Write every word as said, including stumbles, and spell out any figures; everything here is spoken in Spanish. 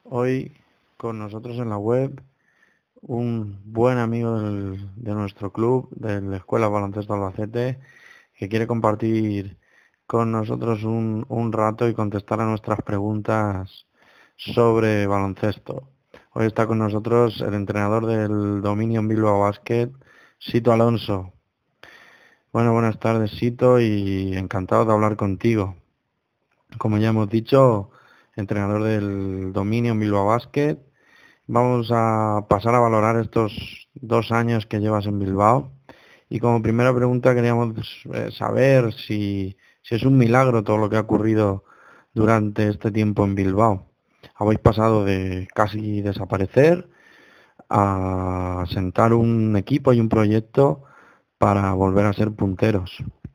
Hoy con nosotros en la web un buen amigo del- de nuestro club, de la Escuela Baloncesto Albacete, que quiere compartir con nosotros un, un rato y contestar a nuestras preguntas sobre baloncesto. Hoy está con nosotros el entrenador del Dominion Bilbao Basket, Sito Alonso. Bueno, buenas tardes, Sito, y encantado de hablar contigo. Como ya hemos dicho, entrenador del Dominion Bilbao Basket. Vamos a pasar a valorar estos dos años que llevas en Bilbao. Y como primera pregunta queríamos eh, saber si, si es un milagro todo lo que ha ocurrido durante este tiempo en Bilbao. Habéis pasado de casi desaparecer a sentar un equipo y un proyecto para volver a ser punteros.